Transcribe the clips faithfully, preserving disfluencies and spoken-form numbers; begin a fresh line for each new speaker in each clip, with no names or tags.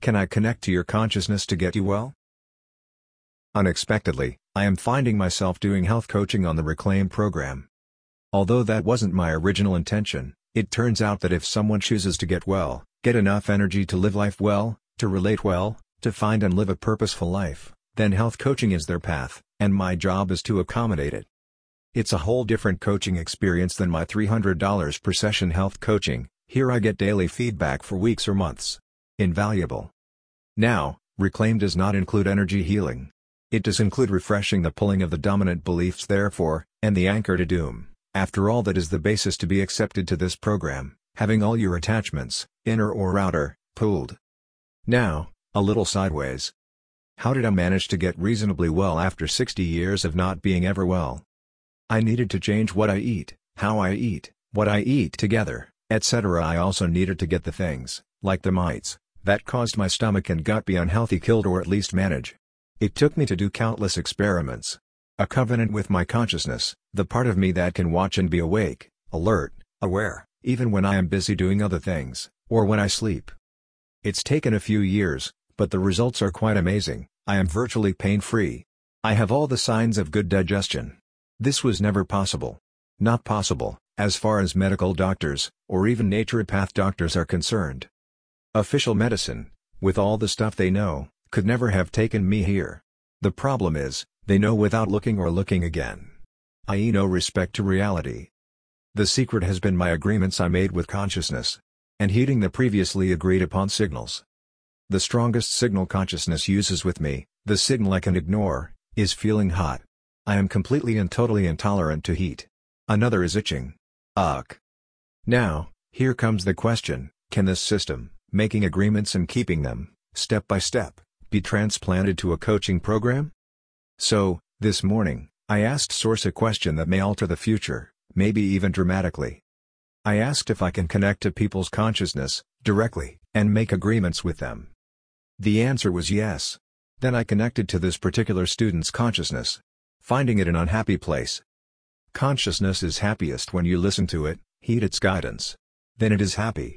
Can I connect to your consciousness to get you well? Unexpectedly, I am finding myself doing health coaching on the Reclaim program. Although that wasn't my original intention, it turns out that if someone chooses to get well, get enough energy to live life well, to relate well, to find and live a purposeful life, then health coaching is their path, and my job is to accommodate it. It's a whole different coaching experience than my three hundred dollars per session health coaching. Here I get daily feedback for weeks or months. Invaluable. Now, Reclaim does not include energy healing. It does include refreshing the pulling of the dominant beliefs therefore, and the anchor to doom. After all, that is the basis to be accepted to this program, having all your attachments, inner or outer, pulled. Now, a little sideways. How did I manage to get reasonably well after sixty years of not being ever well? I needed to change what I eat, how I eat, what I eat together, et cetera. I also needed to get the things, like the mites, that caused my stomach and gut be unhealthy killed or at least manage. It took me to do countless experiments. A covenant with my consciousness, the part of me that can watch and be awake, alert, aware, even when I am busy doing other things, or when I sleep. It's taken a few years, but the results are quite amazing. I am virtually pain-free. I have all the signs of good digestion. This was never possible. Not possible, as far as medical doctors, or even naturopath doctors are concerned. Official medicine, with all the stuff they know, could never have taken me here. The problem is, they know without looking or looking again. that is no respect to reality. The secret has been my agreements I made with consciousness. And heeding the previously agreed upon signals. The strongest signal consciousness uses with me, the signal I can ignore, is feeling hot. I am completely and totally intolerant to heat. Another is itching. Ugh. Now, here comes the question, can this system, making agreements and keeping them, step by step, be transplanted to a coaching program? So, this morning, I asked Source a question that may alter the future, maybe even dramatically. I asked if I can connect to people's consciousness, directly, and make agreements with them. The answer was yes. Then I connected to this particular student's consciousness, finding it an unhappy place. Consciousness is happiest when you listen to it, heed its guidance. Then it is happy.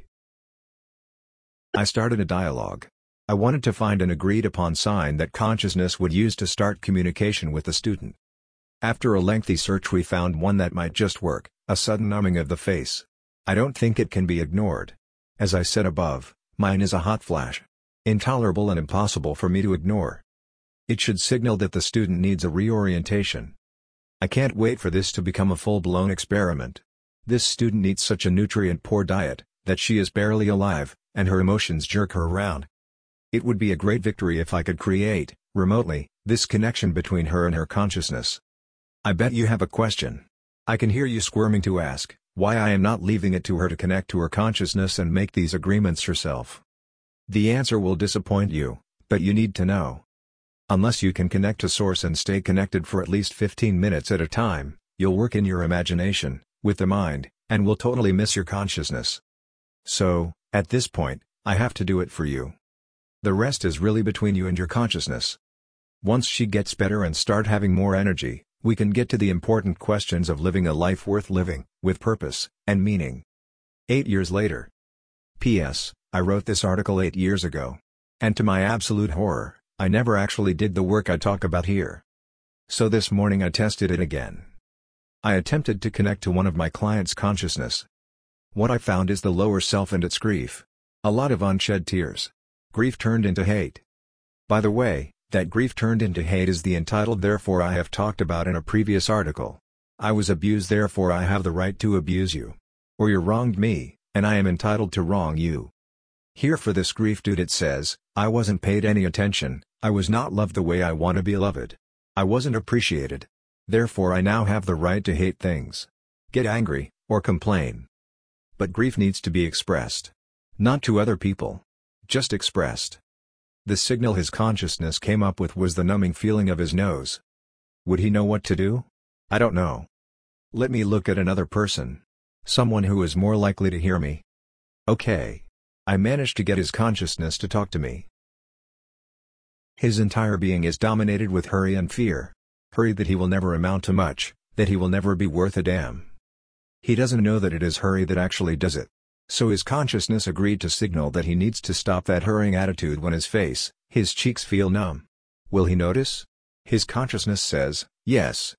I started a dialogue. I wanted to find an agreed-upon sign that consciousness would use to start communication with the student. After a lengthy search we found one that might just work, a sudden numbing of the face. I don't think it can be ignored. As I said above, mine is a hot flash. Intolerable and impossible for me to ignore. It should signal that the student needs a reorientation. I can't wait for this to become a full-blown experiment. This student eats such a nutrient-poor diet, that she is barely alive, and her emotions jerk her around. It would be a great victory if I could create, remotely, this connection between her and her consciousness. I bet you have a question. I can hear you squirming to ask, why I am not leaving it to her to connect to her consciousness and make these agreements herself. The answer will disappoint you, but you need to know. Unless you can connect to Source and stay connected for at least fifteen minutes at a time, you'll work in your imagination, with the mind, and will totally miss your consciousness. So, at this point, I have to do it for you. The rest is really between you and your consciousness. Once she gets better and start having more energy, we can get to the important questions of living a life worth living, with purpose, and meaning. Eight years later. P S I wrote this article eight years ago. And to my absolute horror, I never actually did the work I talk about here. So this morning I tested it again. I attempted to connect to one of my clients' consciousness. What I found is the lower self and its grief. A lot of unshed tears. Grief turned into hate. By the way, that grief turned into hate is the entitled therefore I have talked about in a previous article. I was abused therefore I have the right to abuse you. Or you wronged me, and I am entitled to wrong you. Here for this grief dude it says, I wasn't paid any attention, I was not loved the way I want to be loved. I wasn't appreciated. Therefore I now have the right to hate things. Get angry, or complain. But grief needs to be expressed. Not to other people. Just expressed. The signal his consciousness came up with was the numbing feeling of his nose. Would he know what to do? I don't know. Let me look at another person. Someone who is more likely to hear me. Okay. I managed to get his consciousness to talk to me. His entire being is dominated with hurry and fear. Hurry that he will never amount to much, that he will never be worth a damn. He doesn't know that it is hurry that actually does it. So his consciousness agreed to signal that he needs to stop that hurrying attitude when his face, his cheeks feel numb. Will he notice? His consciousness says, yes.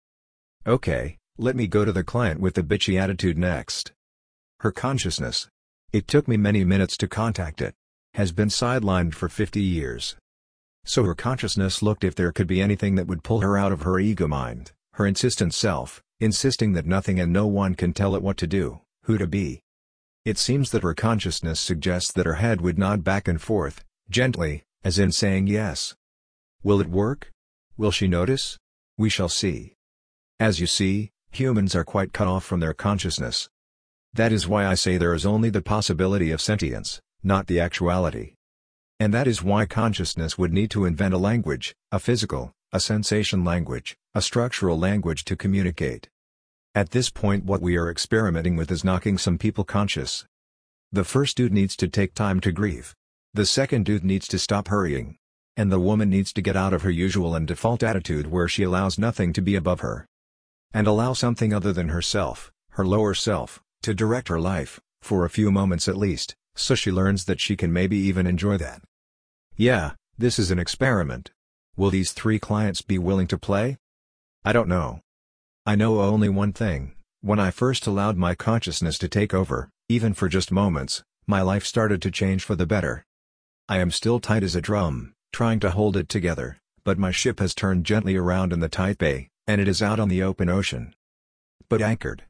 Okay, let me go to the client with the bitchy attitude next. Her consciousness. It took me many minutes to contact it. Has been sidelined for fifty years. So her consciousness looked if there could be anything that would pull her out of her ego mind, her insistent self, insisting that nothing and no one can tell it what to do, who to be. It seems that her consciousness suggests that her head would nod back and forth, gently, as in saying yes. Will it work? Will she notice? We shall see. As you see, humans are quite cut off from their consciousness. That is why I say there is only the possibility of sentience, not the actuality. And that is why consciousness would need to invent a language, a physical, a sensation language, a structural language to communicate. At this point what we are experimenting with is knocking some people conscious. The first dude needs to take time to grieve. The second dude needs to stop hurrying. And the woman needs to get out of her usual and default attitude where she allows nothing to be above her. And allow something other than herself, her lower self, to direct her life, for a few moments at least, so she learns that she can maybe even enjoy that. Yeah, this is an experiment. Will these three clients be willing to play? I don't know. I know only one thing: when I first allowed my consciousness to take over, even for just moments, my life started to change for the better. I am still tight as a drum, trying to hold it together, but my ship has turned gently around in the tight bay, and it is out on the open ocean. But anchored.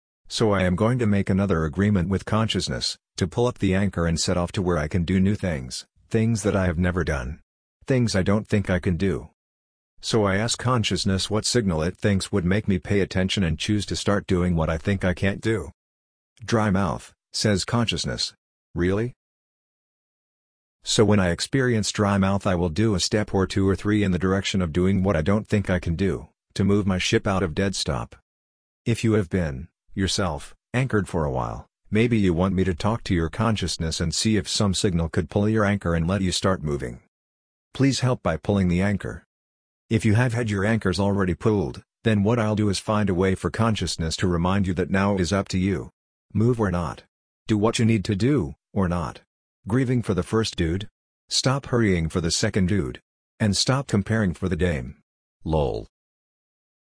So I am going to make another agreement with consciousness, to pull up the anchor and set off to where I can do new things, things that I have never done. Things I don't think I can do. So I ask consciousness what signal it thinks would make me pay attention and choose to start doing what I think I can't do. Dry mouth, says consciousness. Really? So when I experience dry mouth I will do a step or two or three in the direction of doing what I don't think I can do, to move my ship out of dead stop. If you have been, yourself, anchored for a while, maybe you want me to talk to your consciousness and see if some signal could pull your anchor and let you start moving. Please help by pulling the anchor. If you have had your anchors already pulled, then what I'll do is find a way for consciousness to remind you that now it is up to you. Move or not. Do what you need to do, or not. Grieving for the first dude? Stop hurrying for the second dude. And stop comparing for the dame. Lol.